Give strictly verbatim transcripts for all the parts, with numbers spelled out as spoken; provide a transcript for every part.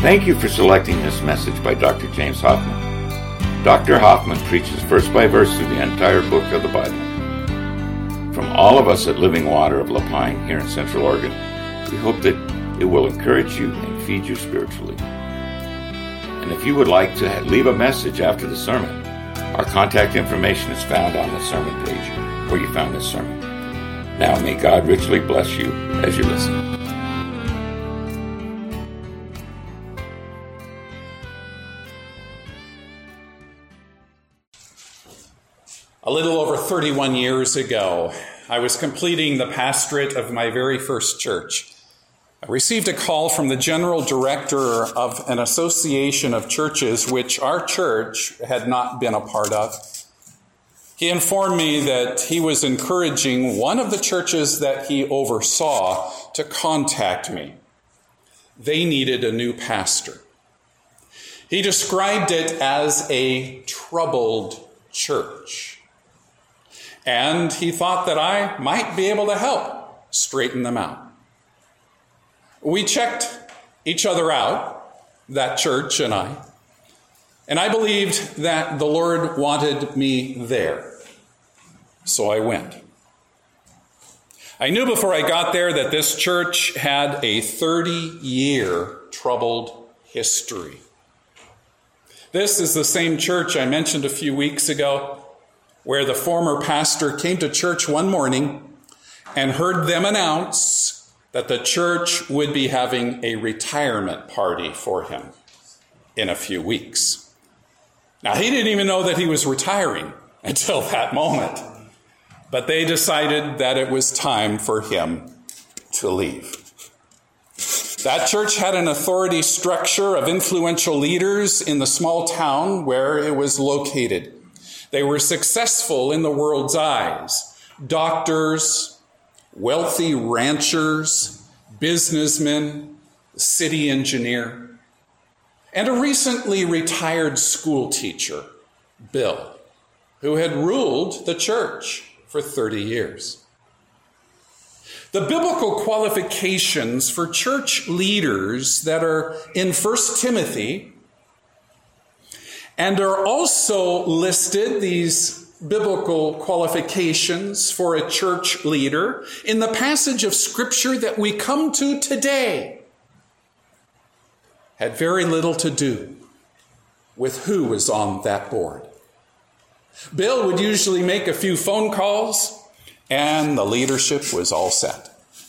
Thank you for selecting this message by Doctor James Hoffman. Doctor Hoffman preaches verse by verse through the entire book of the Bible. From all of us at Living Water of Lapine here in Central Oregon, we hope that it will encourage you and feed you spiritually. And if you would like to leave a message after the sermon, our contact information is found on the sermon page where you found this sermon. Now may God richly bless you as you listen. A little over thirty-one years ago, I was completing the pastorate of my very first church. I received a call from the general director of an association of churches which our church had not been a part of. He informed me that he was encouraging one of the churches that he oversaw to contact me. They needed a new pastor. He described it as a troubled church. And he thought that I might be able to help straighten them out. We checked each other out, that church and I, and I believed that the Lord wanted me there. So I went. I knew before I got there that this church had a thirty-year troubled history. This is the same church I mentioned a few weeks ago, where the former pastor came to church one morning and heard them announce that the church would be having a retirement party for him in a few weeks. Now, he didn't even know that he was retiring until that moment, but they decided that it was time for him to leave. That church had an authority structure of influential leaders in the small town where it was located. They were successful in the world's eyes. Doctors, wealthy ranchers, businessmen, city engineer, and a recently retired school teacher, Bill, who had ruled the church for thirty years. The biblical qualifications for church leaders that are in First Timothy and are also listed, these biblical qualifications for a church leader, in the passage of Scripture that we come to today, had very little to do with who was on that board. Bill would usually make a few phone calls, and the leadership was all set.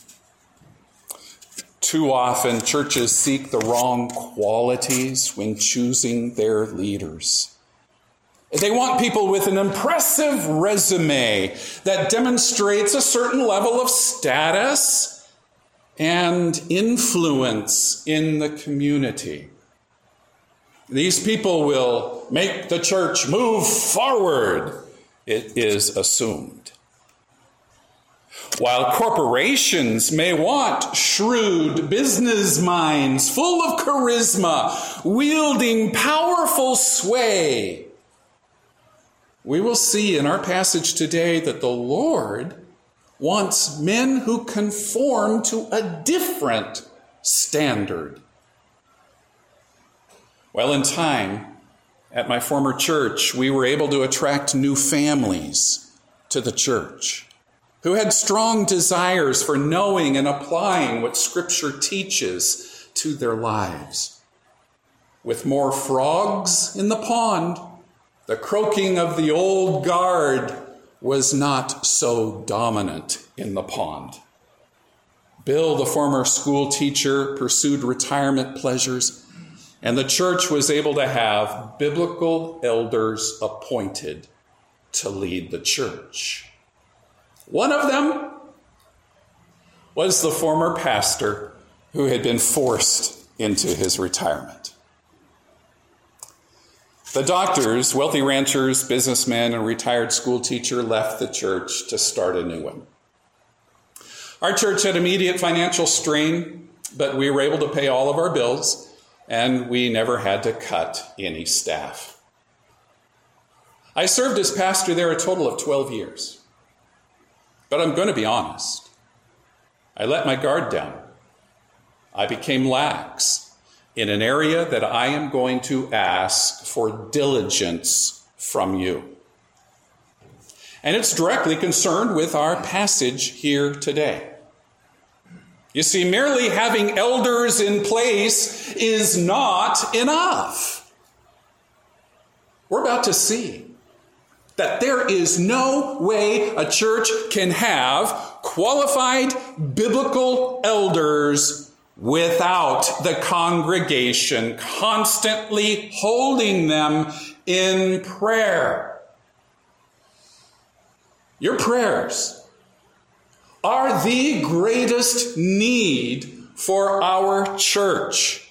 Too often, churches seek the wrong qualities when choosing their leaders. They want people with an impressive resume that demonstrates a certain level of status and influence in the community. These people will make the church move forward, it is assumed. While corporations may want shrewd business minds full of charisma, wielding powerful sway, we will see in our passage today that the Lord wants men who conform to a different standard. Well, in time, at my former church, we were able to attract new families to the church who had strong desires for knowing and applying what Scripture teaches to their lives. With more frogs in the pond, the croaking of the old guard was not so dominant in the pond. Bill, the former school teacher, pursued retirement pleasures, and the church was able to have biblical elders appointed to lead the church. One of them was the former pastor who had been forced into his retirement. The doctors, wealthy ranchers, businessmen, and retired school teacher left the church to start a new one. Our church had immediate financial strain, but we were able to pay all of our bills, and we never had to cut any staff. I served as pastor there a total of twelve years. But I'm going to be honest. I let my guard down. I became lax. in an area that I am going to ask for diligence from you. And it's directly concerned with our passage here today. You see, merely having elders in place is not enough. We're about to see that there is no way a church can have qualified biblical elders without the congregation constantly holding them in prayer. Your prayers are the greatest need for our church.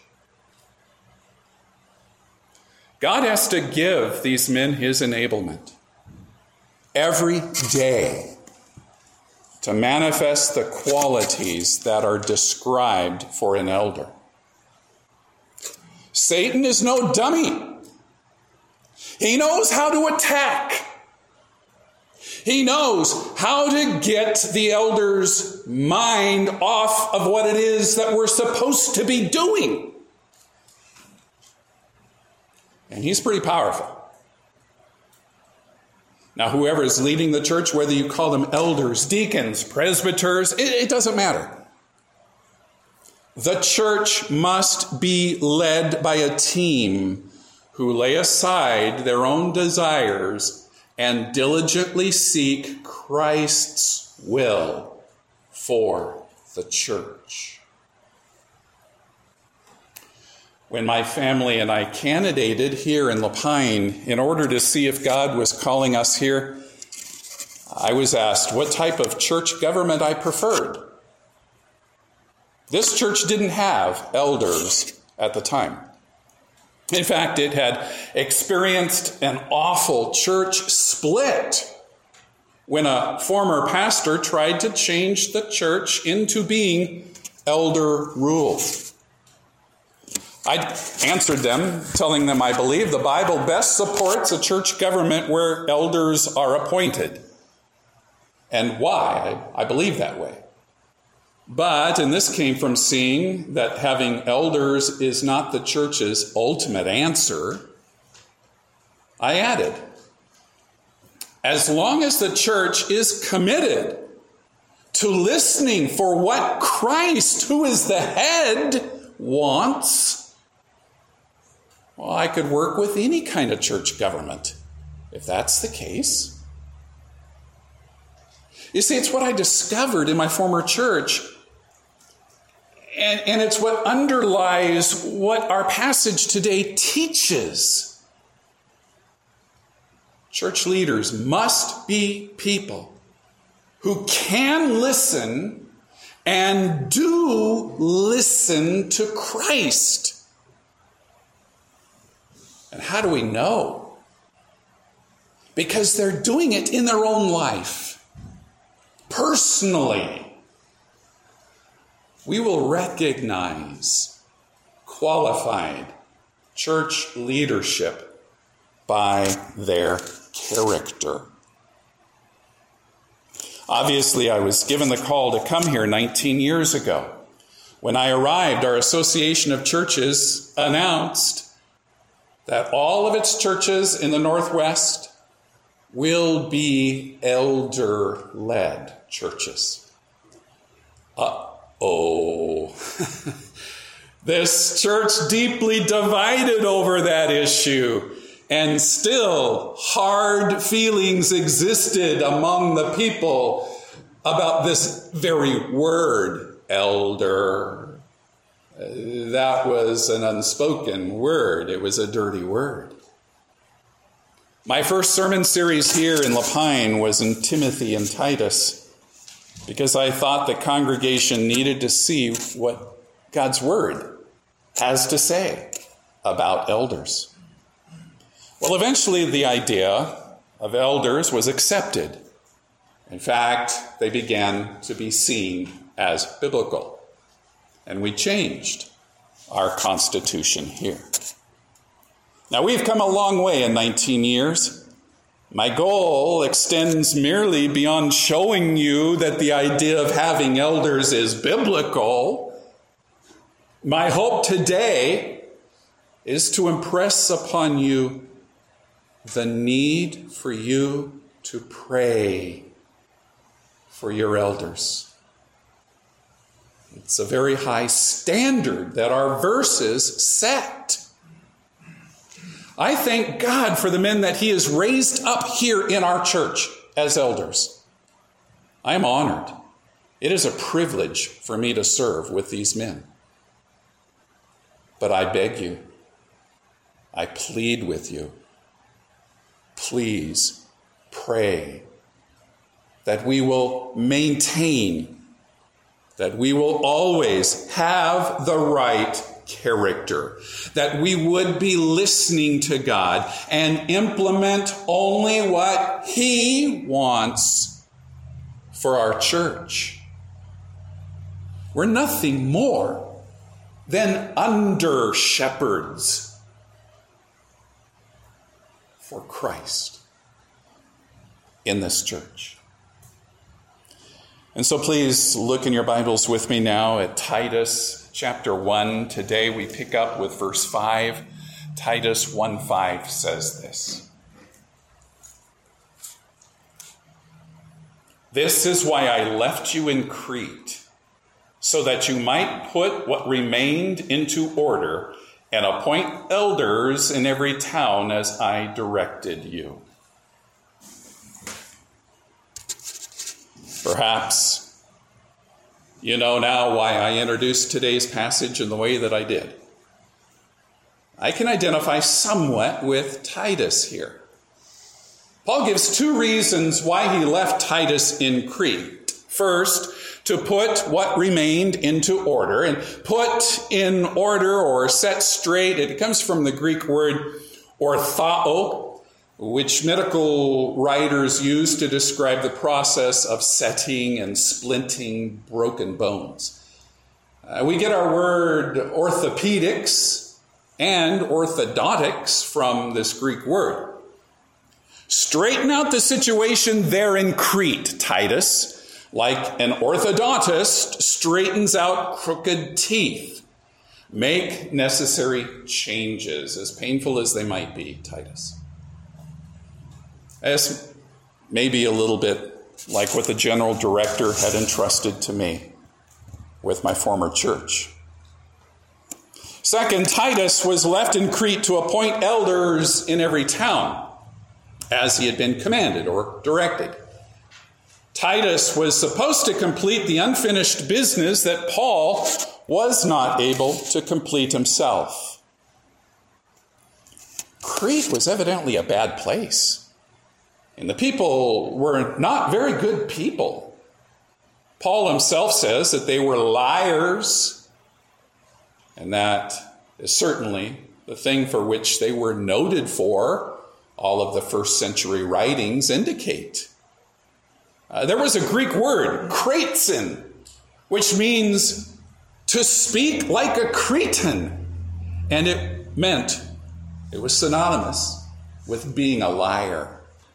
God has to give these men his enablement every day to manifest the qualities that are described for an elder. Satan is no dummy. He knows how to attack. He knows how to get the elder's mind off of what it is that we're supposed to be doing. And he's pretty powerful. Now, whoever is leading the church, whether you call them elders, deacons, presbyters, it, it doesn't matter. The church must be led by a team who lay aside their own desires and diligently seek Christ's will for the church. When my family and I candidated here in Lapine in order to see if God was calling us here, I was asked what type of church government I preferred. This church didn't have elders at the time. In fact, it had experienced an awful church split when a former pastor tried to change the church into being elder ruled. I answered them, telling them I believe the Bible best supports a church government where elders are appointed. And why I, I believe that way. But, and this came from seeing that having elders is not the church's ultimate answer, I added, as long as the church is committed to listening for what Christ, who is the head, wants, well, I could work with any kind of church government, if that's the case. You see, it's what I discovered in my former church. And, and it's what underlies what our passage today teaches. Church leaders must be people who can listen and do listen to Christ. And how do we know? Because they're doing it in their own life, personally. We will recognize qualified church leadership by their character. Obviously, I was given the call to come here nineteen years ago. When I arrived, our Association of Churches announced that all of its churches in the Northwest will be elder-led churches. Uh Oh, this church deeply divided over that issue, and still hard feelings existed among the people about this very word, elder. That was an unspoken word. It was a dirty word. My first sermon series here in Lapine was in Timothy and Titus, because I thought the congregation needed to see what God's word has to say about elders. Well, eventually the idea of elders was accepted. In fact, they began to be seen as biblical. And we changed our constitution here. Now, we've come a long way in nineteen years. My goal extends merely beyond showing you that the idea of having elders is biblical. My hope today is to impress upon you the need for you to pray for your elders. It's a very high standard that our verses set. I thank God for the men that he has raised up here in our church as elders. I am honored. It is a privilege for me to serve with these men. But I beg you, I plead with you, please pray that we will maintain, that we will always have the right character, that we would be listening to God and implement only what he wants for our church. We're nothing more than under shepherds for Christ in this church. And so please look in your Bibles with me now at Titus chapter one. Today we pick up with verse five. Titus one five says this. This is why I left you in Crete, so that you might put what remained into order and appoint elders in every town as I directed you. Perhaps you know now why I introduced today's passage in the way that I did. I can identify somewhat with Titus here. Paul gives two reasons why he left Titus in Crete. First, to put what remained into order, and put in order or set straight. It comes from the Greek word orthao, which medical writers use to describe the process of setting and splinting broken bones. Uh, we get our word orthopedics and orthodontics from this Greek word. Straighten out the situation there in Crete, Titus, like an orthodontist straightens out crooked teeth. Make necessary changes, as painful as they might be, Titus. This may be a little bit like what the general director had entrusted to me with my former church. Second, Titus was left in Crete to appoint elders in every town, as he had been commanded or directed. Titus was supposed to complete the unfinished business that Paul was not able to complete himself. Crete was evidently a bad place. And the people were not very good people. Paul himself says that they were liars, and that is certainly the thing for which they were noted for, all of the first century writings indicate. Uh, there was a Greek word, kratsin, which means to speak like a Cretan. And it meant, it was synonymous with being a liar.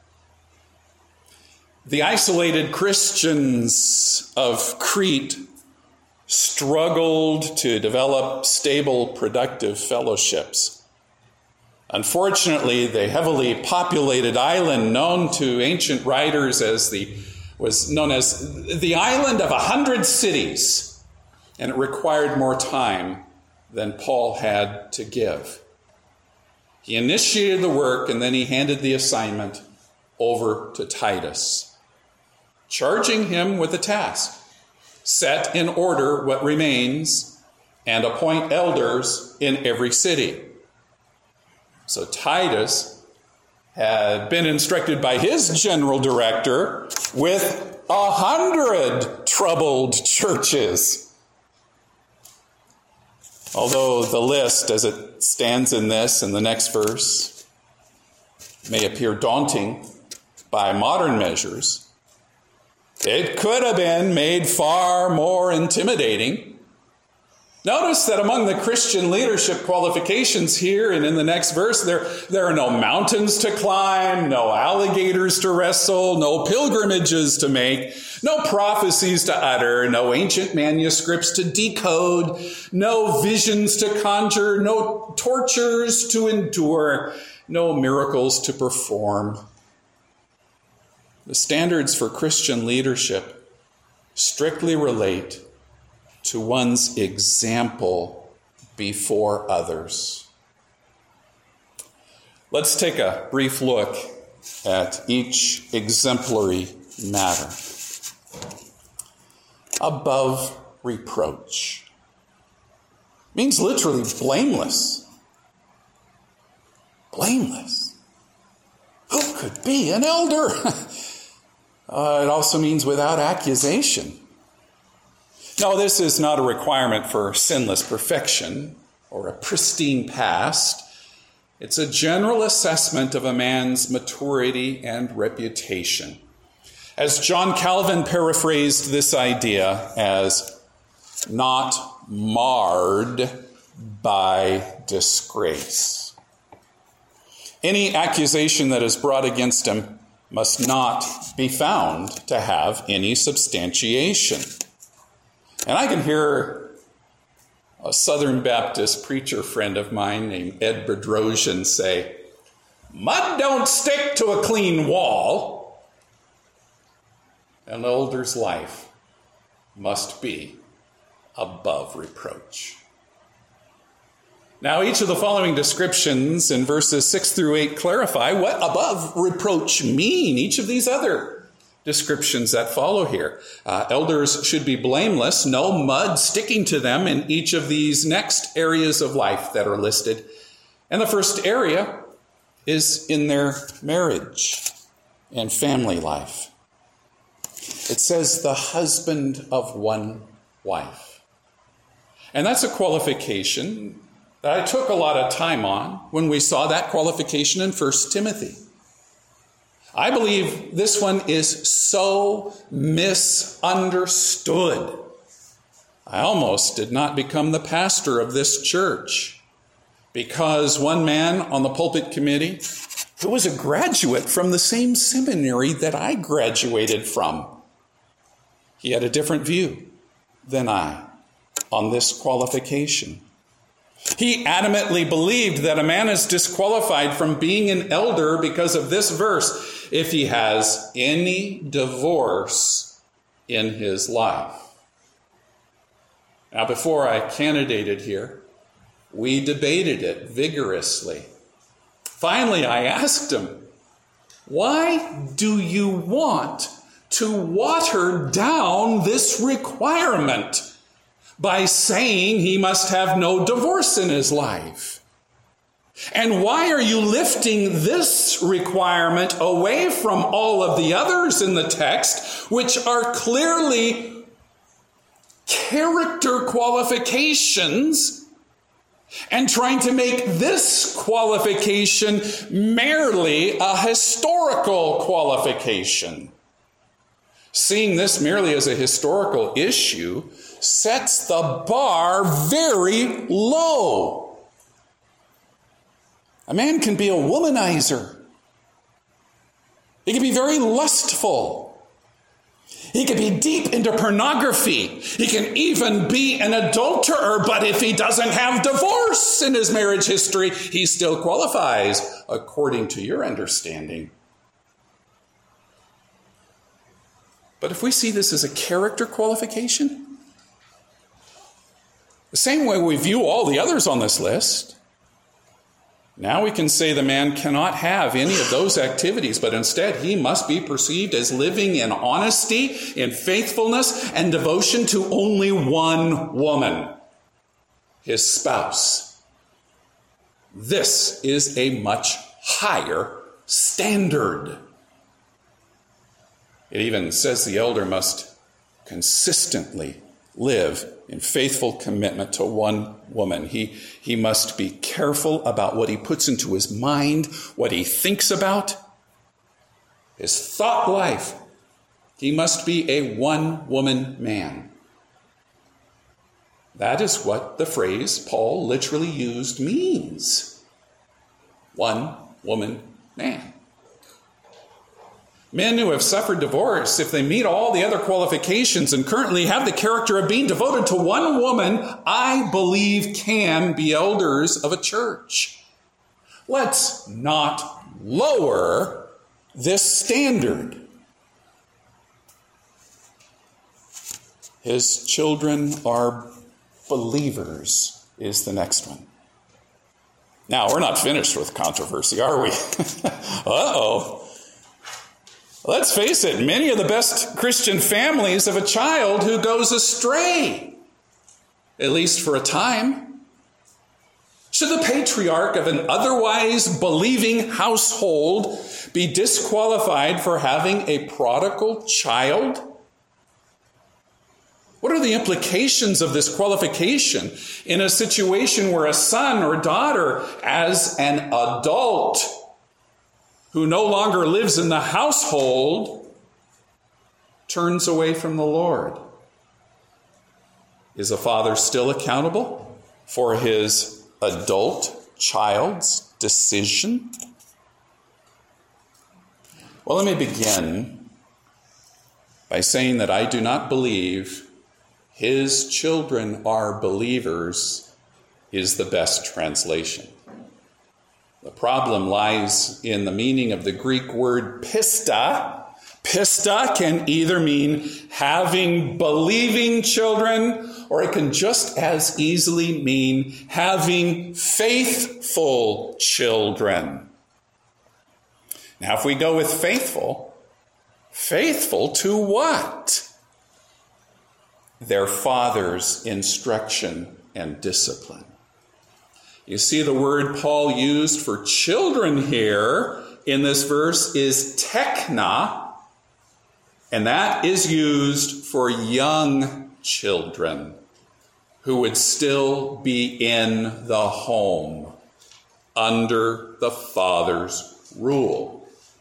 The isolated Christians of Crete struggled to develop stable, productive fellowships. Unfortunately, the heavily populated island, known to ancient writers as the, was known as the island of a hundred cities, and it required more time than Paul had to give. He initiated the work, and then he handed the assignment over to Titus, charging him with a task: set in order what remains and appoint elders in every city. So Titus had been instructed by his general director with a hundred troubled churches. Although the list, as it stands in this and the next verse, may appear daunting by modern measures, it could have been made far more intimidating Notice that among the Christian leadership qualifications here and in the next verse, there, there are no mountains to climb, no alligators to wrestle, no pilgrimages to make, no prophecies to utter, no ancient manuscripts to decode, no visions to conjure, no tortures to endure, no miracles to perform. The standards for Christian leadership strictly relate to one's example before others. Let's take a brief look at each exemplary matter. Above reproach means literally blameless. Blameless. Who could be an elder? uh, it also means without accusation. No, this is not a requirement for sinless perfection or a pristine past. It's a general assessment of a man's maturity and reputation. As John Calvin paraphrased this idea as not marred by disgrace. Any accusation that is brought against him must not be found to have any substantiation. And I can hear a Southern Baptist preacher friend of mine named Ed Bedrosian say, "Mud don't stick to a clean wall." An elder's life must be above reproach. Now, each of the following descriptions in verses six through eight clarify what above reproach mean. Each of these other descriptions that follow here. Uh, elders should be blameless, no mud sticking to them in each of these next areas of life that are listed. And the first area is in their marriage and family life. It says the husband of one wife. And that's a qualification that I took a lot of time on when we saw that qualification in First Timothy. I believe this one is so misunderstood. I almost did not become the pastor of this church because one man on the pulpit committee, who was a graduate from the same seminary that I graduated from, he had a different view than I on this qualification. He adamantly believed that a man is disqualified from being an elder because of this verse if he has any divorce in his life. Now, before I candidated here, we debated it vigorously. Finally, I asked him, "Why do you want to water down this requirement by saying he must have no divorce in his life? And why are you lifting this requirement away from all of the others in the text, which are clearly character qualifications, and trying to make this qualification merely a historical qualification?" Seeing this merely as a historical issue sets the bar very low. A man can be a womanizer. He can be very lustful. He can be deep into pornography. He can even be an adulterer, but if he doesn't have divorce in his marriage history, he still qualifies according to your understanding. But if we see this as a character qualification, the same way we view all the others on this list, now we can say the man cannot have any of those activities, but instead he must be perceived as living in honesty, in faithfulness, and devotion to only one woman, his spouse. This is a much higher standard. It even says the elder must consistently live in faithful commitment to one woman. He, he must be careful about what he puts into his mind, what he thinks about, his thought life. He must be a one-woman man. That is what the phrase Paul literally used means. One woman, man. Men who have suffered divorce, if they meet all the other qualifications and currently have the character of being devoted to one woman, I believe can be elders of a church. Let's not lower this standard. His children are believers is the next one. Now, we're not finished with controversy, are we? Uh-oh. Let's face it, many of the best Christian families have a child who goes astray, at least for a time. Should the patriarch of an otherwise believing household be disqualified for having a prodigal child? What are the implications of this qualification in a situation where a son or daughter, as an adult who no longer lives in the household, turns away from the Lord? Is a father still accountable for his adult child's decision? Well, let me begin by saying that I do not believe his children are believers is the best translation. The problem lies in the meaning of the Greek word pista. Pista can either mean having believing children, or it can just as easily mean having faithful children. Now, if we go with faithful, faithful to what? Their father's instruction and discipline. You see, the word Paul used for children here in this verse is tekna, and that is used for young children who would still be in the home under the father's rule.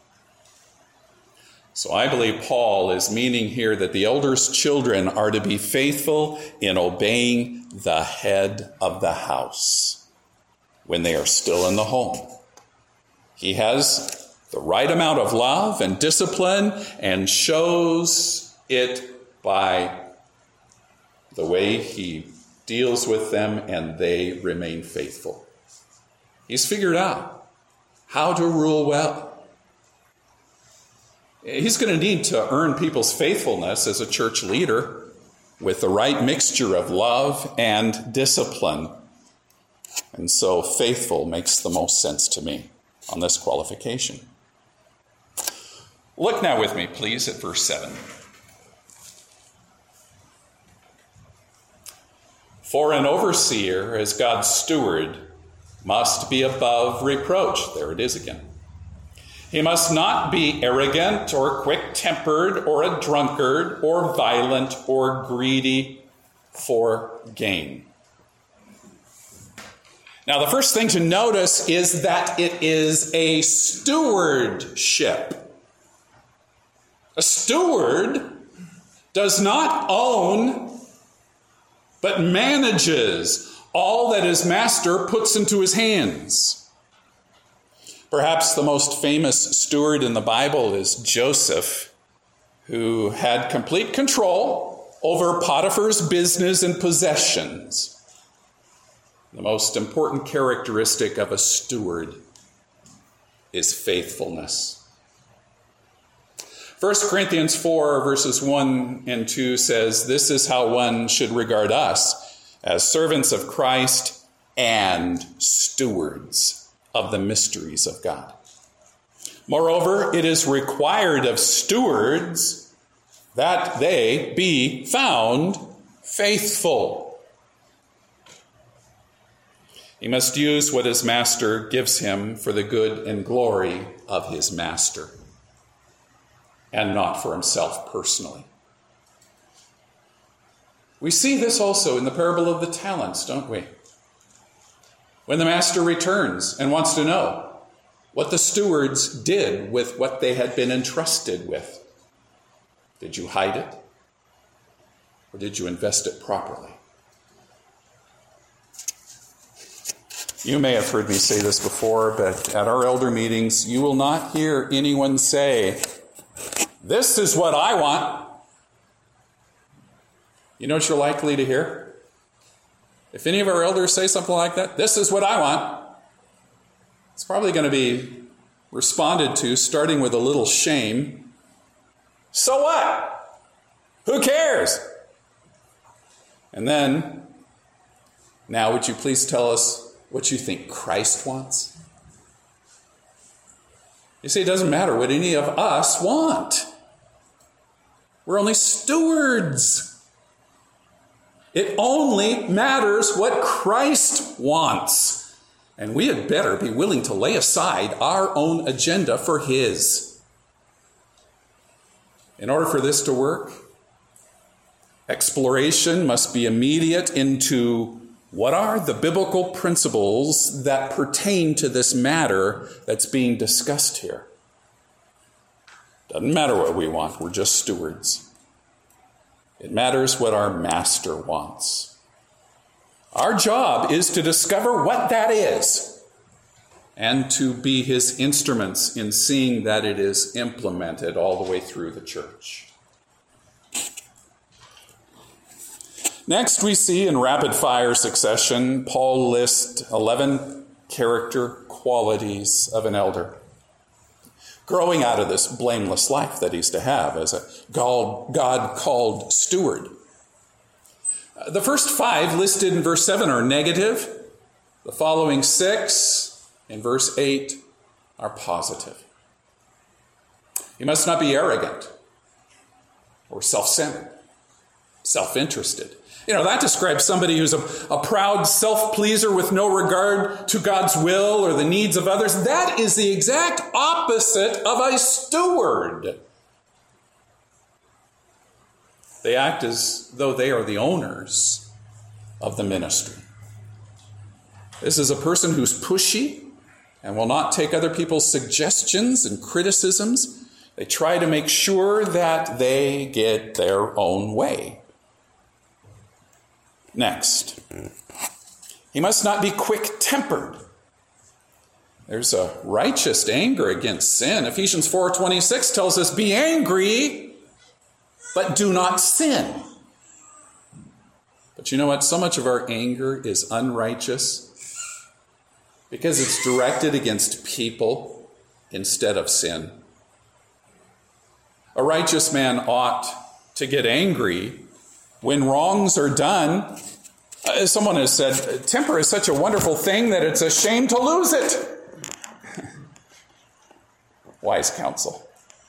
So I believe Paul is meaning here that the elders' children are to be faithful in obeying the head of the house when they are still in the home. He has the right amount of love and discipline and shows it by the way he deals with them, and they remain faithful. He's figured out how to rule well. He's going to need to earn people's faithfulness as a church leader with the right mixture of love and discipline. And so faithful makes the most sense to me on this qualification. Look now with me, please, at verse seven. For an overseer, as God's steward, must be above reproach. There it is again. He must not be arrogant or quick-tempered or a drunkard or violent or greedy for gain. Now, the first thing to notice is that it is a stewardship. A steward does not own, but manages all that his master puts into his hands. Perhaps the most famous steward in the Bible is Joseph, who had complete control over Potiphar's business and possessions. The most important characteristic of a steward is faithfulness. First Corinthians four, verses one and two says, "This is how one should regard us, as servants of Christ and stewards of the mysteries of God." Moreover, it is required of stewards that they be found faithful. He must use what his master gives him for the good and glory of his master, and not for himself personally. We see this also in the parable of the talents, don't we? When the master returns and wants to know what the stewards did with what they had been entrusted with. Did you hide it? Or did you invest it properly? You may have heard me say this before, but at our elder meetings, you will not hear anyone say, "This is what I want." You know what you're likely to hear? If any of our elders say something like that, "This is what I want," it's probably going to be responded to starting with a little shame. "So what? Who cares?" And then, "Now would you please tell us what you think Christ wants?" You see, it doesn't matter what any of us want. We're only stewards. It only matters what Christ wants. And we had better be willing to lay aside our own agenda for his. In order for this to work, exploration must be immediate into what are the biblical principles that pertain to this matter that's being discussed here. Doesn't matter what we want, we're just stewards. It matters what our master wants. Our job is to discover what that is and to be his instruments in seeing that it is implemented all the way through the church. Next, we see in rapid fire succession, Paul lists eleven character qualities of an elder, growing out of this blameless life that he's to have as a God-called steward. The first five listed in verse seven are negative. The following six in verse eight are positive. He must not be arrogant or self-centered, self-interested. You know, that describes somebody who's a, a proud self-pleaser with no regard to God's will or the needs of others. That is the exact opposite of a steward. They act as though they are the owners of the ministry. This is a person who's pushy and will not take other people's suggestions and criticisms. They try to make sure that they get their own way. Next, he must not be quick-tempered. There's a righteous anger against sin. Ephesians four twenty-six tells us, "Be angry, but do not sin." But you know what? So much of our anger is unrighteous because it's directed against people instead of sin. A righteous man ought to get angry when wrongs are done. Uh, someone has said, temper is such a wonderful thing that it's a shame to lose it. Wise counsel.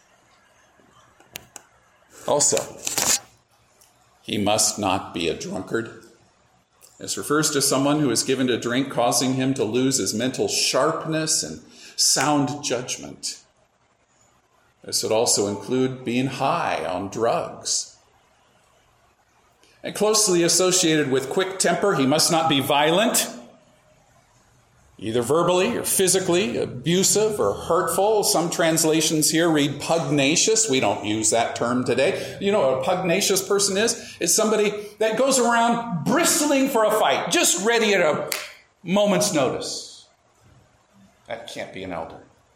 Also, he must not be a drunkard. This refers to someone who is given to drink, causing him to lose his mental sharpness and sound judgment. This would also include being high on drugs. And closely associated with quick temper, he must not be violent, either verbally or physically, abusive or hurtful. Some translations here read pugnacious. We don't use that term today. You know what a pugnacious person is? It's somebody that goes around bristling for a fight, just ready at a moment's notice. That can't be an elder.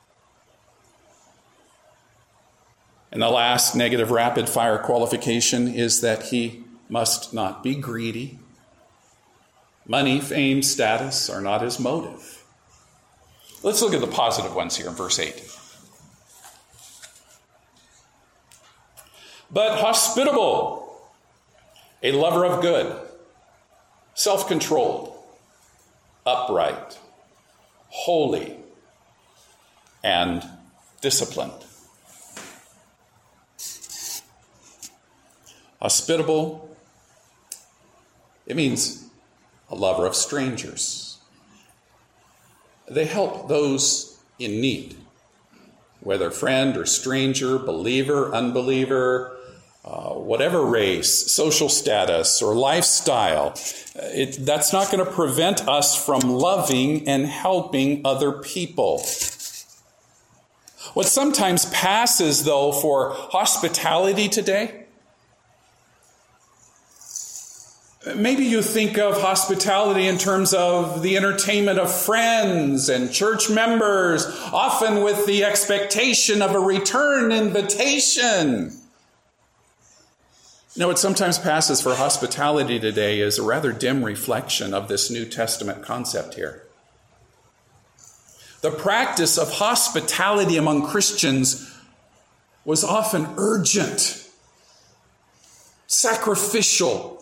And the last negative rapid fire qualification is that he must not be greedy. Money, fame, status are not his motive. Let's look at the positive ones here in verse eight. But hospitable, a lover of good, self-controlled, upright, holy, and disciplined. Hospitable, it means a lover of strangers. They help those in need, whether friend or stranger, believer, unbeliever, uh, whatever race, social status, or lifestyle. It, that's not going to prevent us from loving and helping other people. What sometimes passes, though, for hospitality today, Maybe you think of hospitality in terms of the entertainment of friends and church members, often with the expectation of a return invitation. No, what sometimes passes for hospitality today is a rather dim reflection of this New Testament concept here. The practice of hospitality among Christians was often urgent, sacrificial,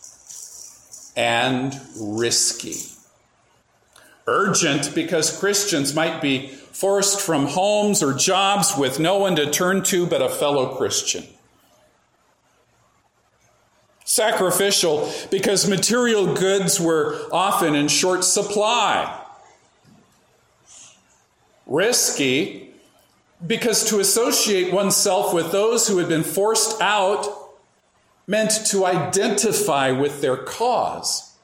and risky. Urgent because Christians might be forced from homes or jobs with no one to turn to but a fellow Christian. Sacrificial because material goods were often in short supply. Risky because to associate oneself with those who had been forced out meant to identify with their cause.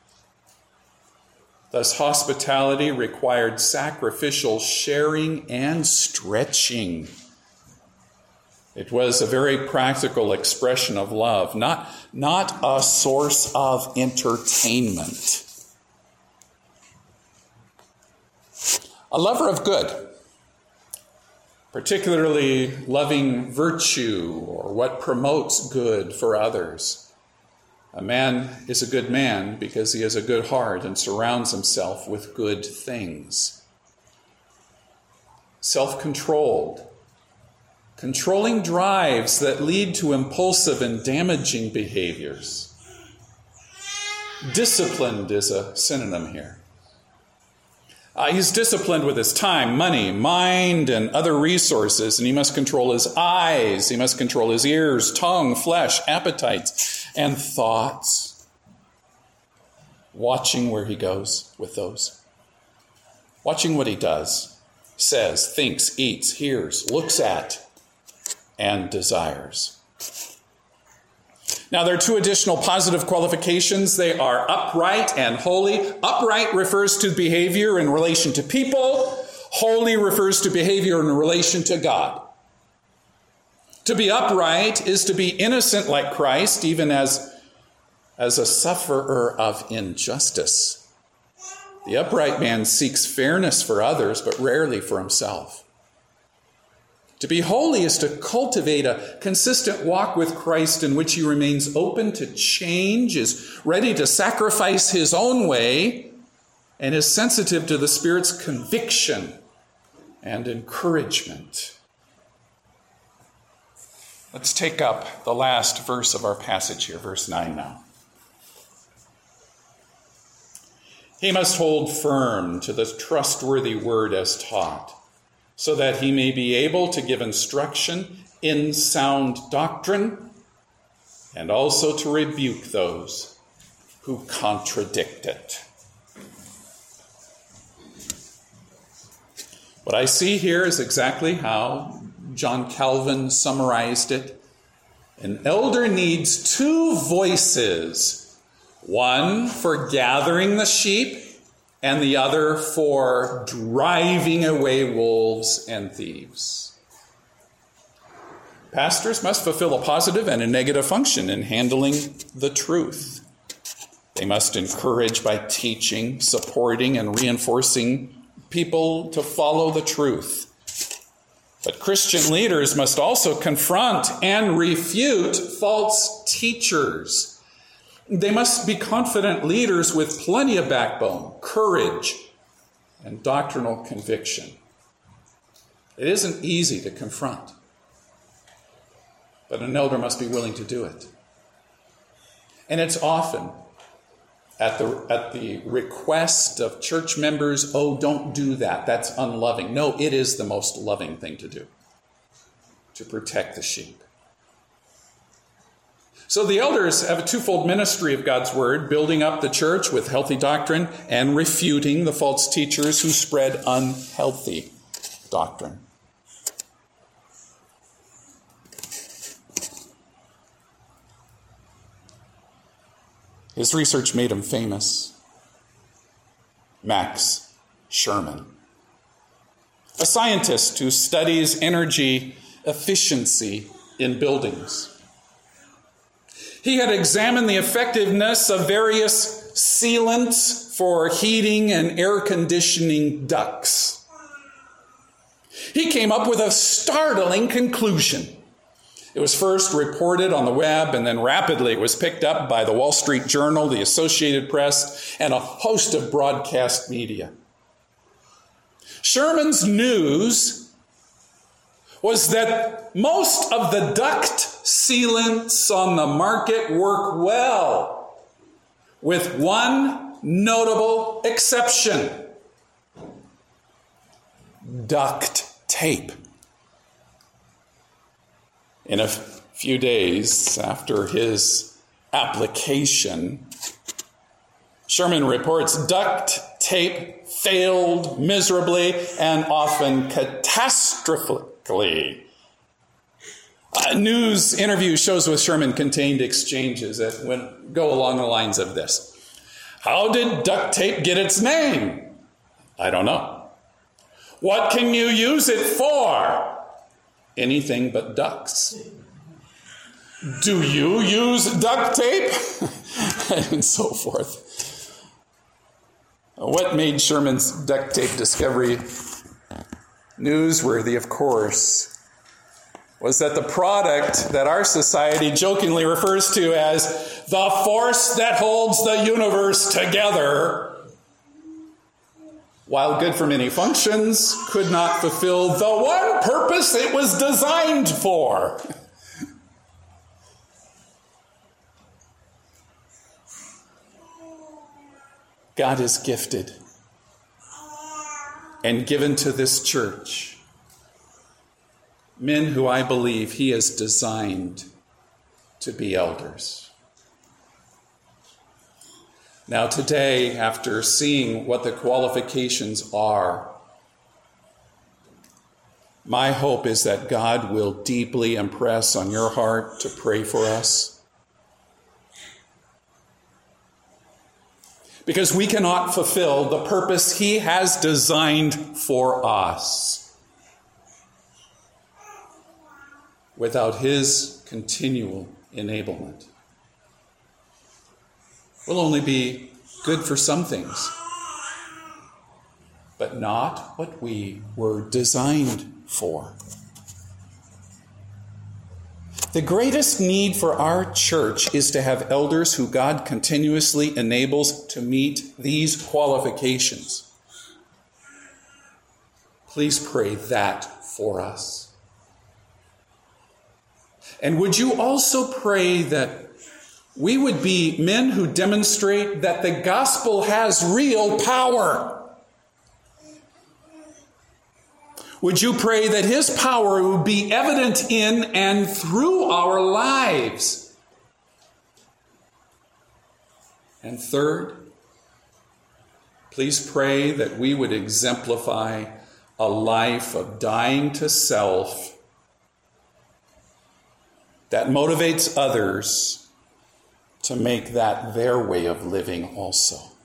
Thus, hospitality required sacrificial sharing and stretching. It was a very practical expression of love, not, not a source of entertainment. A lover of good, particularly loving virtue or what promotes good for others. A man is a good man because he has a good heart and surrounds himself with good things. Self-controlled, controlling drives that lead to impulsive and damaging behaviors. Disciplined is a synonym here. Uh, he's disciplined with his time, money, mind, and other resources, and he must control his eyes, he must control his ears, tongue, flesh, appetites, and thoughts. Watching where he goes with those. Watching what he does, says, thinks, eats, hears, looks at, and desires. Now, there are two additional positive qualifications. They are upright and holy. Upright refers to behavior in relation to people. Holy refers to behavior in relation to God. To be upright is to be innocent like Christ, even as, as a sufferer of injustice. The upright man seeks fairness for others, but rarely for himself. To be holy is to cultivate a consistent walk with Christ in which he remains open to change, is ready to sacrifice his own way, and is sensitive to the Spirit's conviction and encouragement. Let's take up the last verse of our passage here, verse nine now. He must hold firm to the trustworthy word as taught, so that he may be able to give instruction in sound doctrine, and also to rebuke those who contradict it. What I see here is exactly how John Calvin summarized it. An elder needs two voices, one for gathering the sheep, and the other for driving away wolves and thieves. Pastors must fulfill a positive and a negative function in handling the truth. They must encourage by teaching, supporting, and reinforcing people to follow the truth. But Christian leaders must also confront and refute false teachers. They must be confident leaders with plenty of backbone, courage, and doctrinal conviction. It isn't easy to confront, but an elder must be willing to do it. And it's often at the, at the request of church members, oh, don't do that, that's unloving. No, it is the most loving thing to do, to protect the sheep. So the elders have a twofold ministry of God's word, building up the church with healthy doctrine and refuting the false teachers who spread unhealthy doctrine. His research made him famous. Max Sherman, a scientist who studies energy efficiency in buildings. He had examined the effectiveness of various sealants for heating and air conditioning ducts. He came up with a startling conclusion. It was first reported on the web, and then rapidly it was picked up by the Wall Street Journal, the Associated Press, and a host of broadcast media. Sherman's news was that most of the duct sealants on the market work well, with one notable exception: duct tape. In a few days after his application, Sherman reports duct tape failed miserably and often catastrophically. A news interview shows with Sherman contained exchanges that went, go along the lines of this. How did duct tape get its name? I don't know. What can you use it for? Anything but ducks. Do you use duct tape? And so forth. What made Sherman's duct tape discovery newsworthy, of course, was that the product that our society jokingly refers to as the force that holds the universe together, while good for many functions, could not fulfill the one purpose it was designed for. God is gifted and given to this church men who I believe he has designed to be elders. Now today, after seeing what the qualifications are, my hope is that God will deeply impress on your heart to pray for us. Because we cannot fulfill the purpose he has designed for us without his continual enablement. We'll only be good for some things, but not what we were designed for. The greatest need for our church is to have elders who God continuously enables to meet these qualifications. Please pray that for us. And would you also pray that we would be men who demonstrate that the gospel has real power? Would you pray that his power would be evident in and through our lives? And third, please pray that we would exemplify a life of dying to self that motivates others to make that their way of living also.